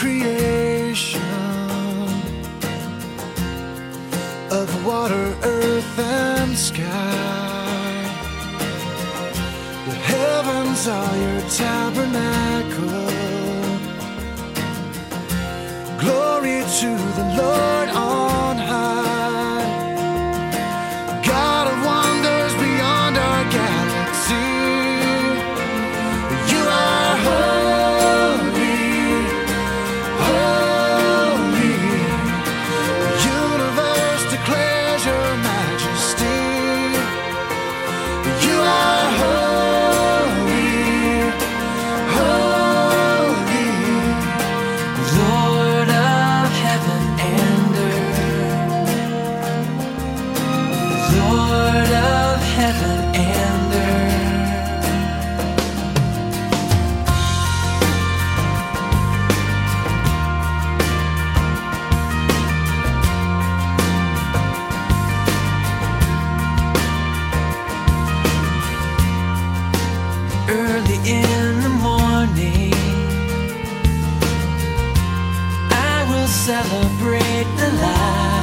creation of water, earth, and sky. The heavens are your tabernacle. Glory to the Lord on high. God of wonders beyond our galaxy. You are holy, holy. The universe declares your majesty. You are holy, holy. Lord of heaven and earth, Lord of heaven and earth. Early in the morning, I will celebrate the light.